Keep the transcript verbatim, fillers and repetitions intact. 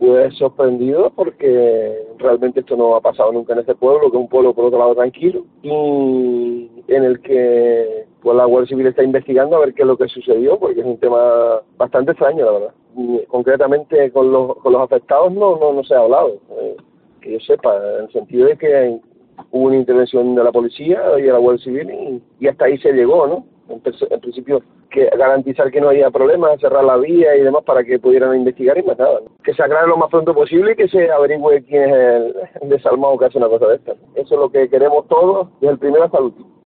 Pues sorprendido porque realmente esto no ha pasado nunca en este pueblo, que es un pueblo por otro lado tranquilo, y en el que pues la Guardia Civil está investigando a ver qué es lo que sucedió, porque es un tema bastante extraño, la verdad. Y concretamente con los, con los afectados no, no, no se ha hablado, eh, que yo sepa, en el sentido de que hubo una intervención de la policía y de la Guardia Civil y, y hasta ahí se llegó, ¿no? En, en principio, que garantizar que no haya problemas, cerrar la vía y demás para que pudieran investigar y más nada, ¿no? Que se aclare lo más pronto posible y que se averigüe quién es el, el desalmado que hace una cosa de esta. Eso es lo que queremos todos, desde el primero hasta el último.